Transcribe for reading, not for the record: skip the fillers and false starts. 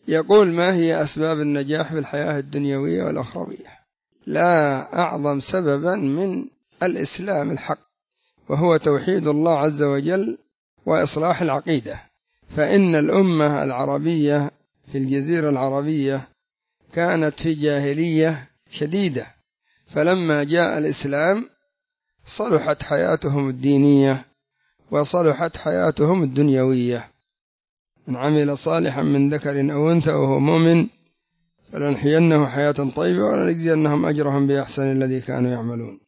يقول: ما هي أسباب النجاح في الحياة الدنيوية والأخروية؟ لا أعظم سببا من الإسلام الحق، وهو توحيد الله عز وجل وإصلاح العقيدة. فإن الأمة العربية في الجزيرة العربية كانت في جاهلية شديدة، فلما جاء الإسلام صلحت حياتهم الدينية وصلحت حياتهم الدنيوية. من عمل صالحا من ذكر أو أنثى وهو مؤمن فلنحيينه حياة طيبة ولنجزينهم أجرهم بأحسن الذي كانوا يعملون.